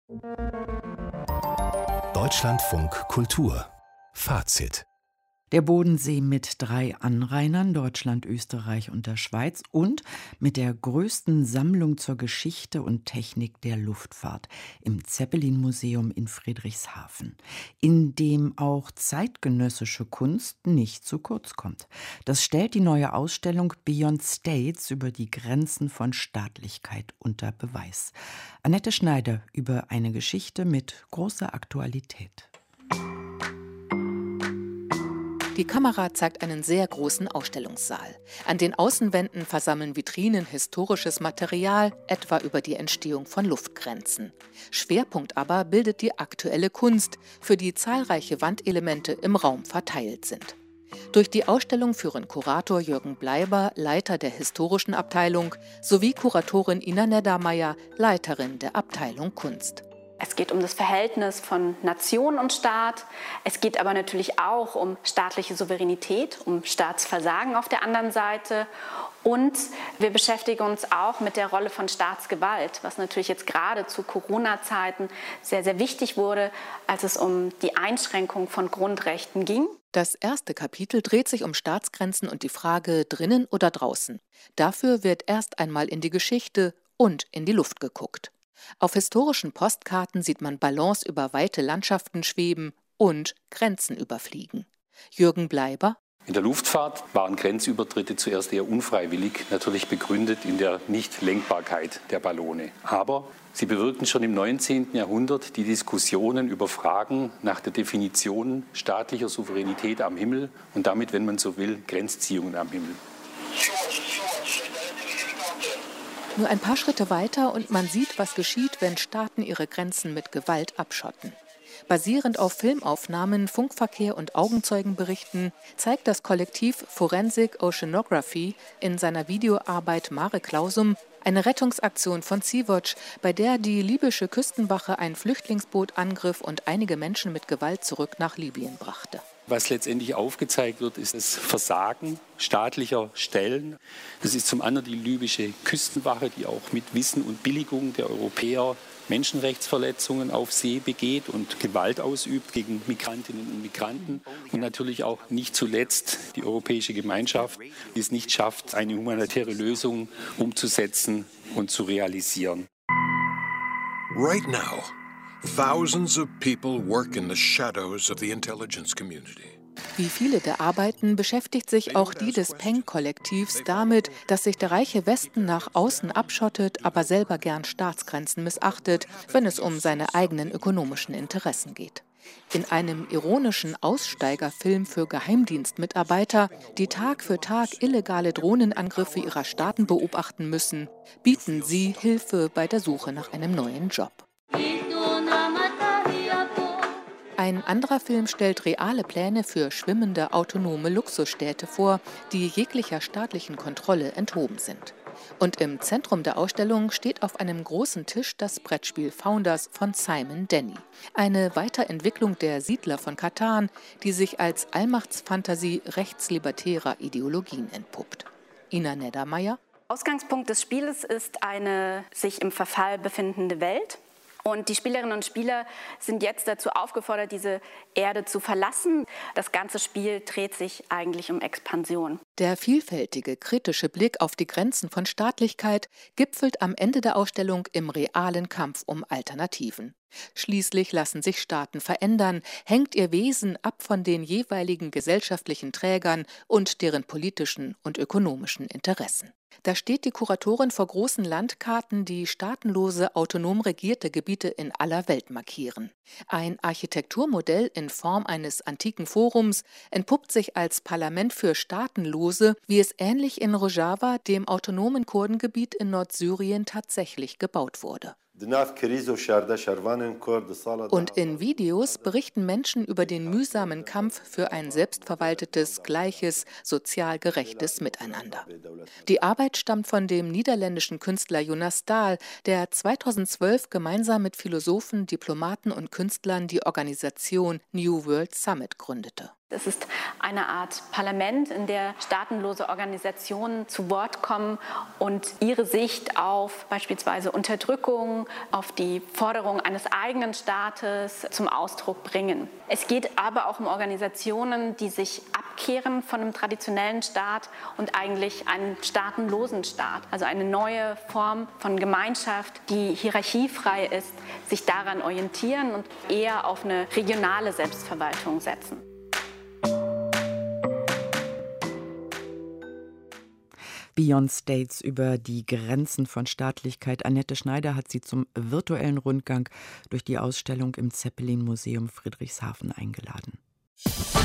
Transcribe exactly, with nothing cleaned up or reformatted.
Deutschlandfunk Kultur Fazit. Der Bodensee mit drei Anrainern, Deutschland, Österreich und der Schweiz, und mit der größten Sammlung zur Geschichte und Technik der Luftfahrt im Zeppelin-Museum in Friedrichshafen, in dem auch zeitgenössische Kunst nicht zu kurz kommt. Das stellt die neue Ausstellung Beyond States über die Grenzen von Staatlichkeit unter Beweis. Annette Schneider über eine Geschichte mit großer Aktualität. Die Kamera zeigt einen sehr großen Ausstellungssaal. An den Außenwänden versammeln Vitrinen historisches Material, etwa über die Entstehung von Luftgrenzen. Schwerpunkt aber bildet die aktuelle Kunst, für die zahlreiche Wandelemente im Raum verteilt sind. Durch die Ausstellung führen Kurator Jürgen Bleiber, Leiter der historischen Abteilung, sowie Kuratorin Ina Neddermeyer, Leiterin der Abteilung Kunst. Es geht um das Verhältnis von Nation und Staat. Es geht aber natürlich auch um staatliche Souveränität, um Staatsversagen auf der anderen Seite. Und wir beschäftigen uns auch mit der Rolle von Staatsgewalt, was natürlich jetzt gerade zu Corona-Zeiten sehr, sehr wichtig wurde, als es um die Einschränkung von Grundrechten ging. Das erste Kapitel dreht sich um Staatsgrenzen und die Frage drinnen oder draußen. Dafür wird erst einmal in die Geschichte und in die Luft geguckt. Auf historischen Postkarten sieht man Ballons über weite Landschaften schweben und Grenzen überfliegen. Jürgen Bleiber: In der Luftfahrt waren Grenzübertritte zuerst eher unfreiwillig, natürlich begründet in der Nichtlenkbarkeit der Ballone. Aber sie bewirkten schon im neunzehnten Jahrhundert die Diskussionen über Fragen nach der Definition staatlicher Souveränität am Himmel und damit, wenn man so will, Grenzziehungen am Himmel. Nur ein paar Schritte weiter und man sieht, was geschieht, wenn Staaten ihre Grenzen mit Gewalt abschotten. Basierend auf Filmaufnahmen, Funkverkehr und Augenzeugenberichten zeigt das Kollektiv Forensic Oceanography in seiner Videoarbeit Mare Clausum eine Rettungsaktion von Sea-Watch, bei der die libysche Küstenwache ein Flüchtlingsboot angriff und einige Menschen mit Gewalt zurück nach Libyen brachte. Was letztendlich aufgezeigt wird, ist das Versagen staatlicher Stellen. Das ist zum anderen die libysche Küstenwache, die auch mit Wissen und Billigung der Europäer Menschenrechtsverletzungen auf See begeht und Gewalt ausübt gegen Migrantinnen und Migranten. Und natürlich auch nicht zuletzt die europäische Gemeinschaft, die es nicht schafft, eine humanitäre Lösung umzusetzen und zu realisieren. Right now, thousands of people work in the shadows of the intelligence community. Wie viele der Arbeiten beschäftigt sich auch die des Peng-Kollektivs damit, dass sich der reiche Westen nach außen abschottet, aber selber gern Staatsgrenzen missachtet, wenn es um seine eigenen ökonomischen Interessen geht. In einem ironischen Aussteigerfilm für Geheimdienstmitarbeiter, die Tag für Tag illegale Drohnenangriffe ihrer Staaten beobachten müssen, bieten sie Hilfe bei der Suche nach einem neuen Job. Ein anderer Film stellt reale Pläne für schwimmende, autonome Luxusstädte vor, die jeglicher staatlichen Kontrolle enthoben sind. Und im Zentrum der Ausstellung steht auf einem großen Tisch das Brettspiel Founders von Simon Denny. Eine Weiterentwicklung der Siedler von Katan, die sich als Allmachtsfantasie rechtslibertärer Ideologien entpuppt. Ina Neddermeyer: Ausgangspunkt des Spieles ist eine sich im Verfall befindende Welt. Und die Spielerinnen und Spieler sind jetzt dazu aufgefordert, diese Erde zu verlassen. Das ganze Spiel dreht sich eigentlich um Expansion. Der vielfältige, kritische Blick auf die Grenzen von Staatlichkeit gipfelt am Ende der Ausstellung im realen Kampf um Alternativen. Schließlich lassen sich Staaten verändern, hängt ihr Wesen ab von den jeweiligen gesellschaftlichen Trägern und deren politischen und ökonomischen Interessen. Da steht die Kuratorin vor großen Landkarten, die staatenlose, autonom regierte Gebiete in aller Welt markieren. Ein Architekturmodell in Form eines antiken Forums entpuppt sich als Parlament für Staatenlose, wie es ähnlich in Rojava, dem autonomen Kurdengebiet in Nordsyrien, tatsächlich gebaut wurde. Und in Videos berichten Menschen über den mühsamen Kampf für ein selbstverwaltetes, gleiches, sozial gerechtes Miteinander. Die Arbeit stammt von dem niederländischen Künstler Jonas Dahl, der zweitausendzwölf gemeinsam mit Philosophen, Diplomaten und Künstlern die Organisation New World Summit gründete. Es ist eine Art Parlament, in der staatenlose Organisationen zu Wort kommen und ihre Sicht auf beispielsweise Unterdrückung, auf die Forderung eines eigenen Staates zum Ausdruck bringen. Es geht aber auch um Organisationen, die sich abkehren von einem traditionellen Staat und eigentlich einen staatenlosen Staat, also eine neue Form von Gemeinschaft, die hierarchiefrei ist, sich daran orientieren und eher auf eine regionale Selbstverwaltung setzen. Beyond States über die Grenzen von Staatlichkeit. Annette Schneider hat Sie zum virtuellen Rundgang durch die Ausstellung im Zeppelin-Museum Friedrichshafen eingeladen.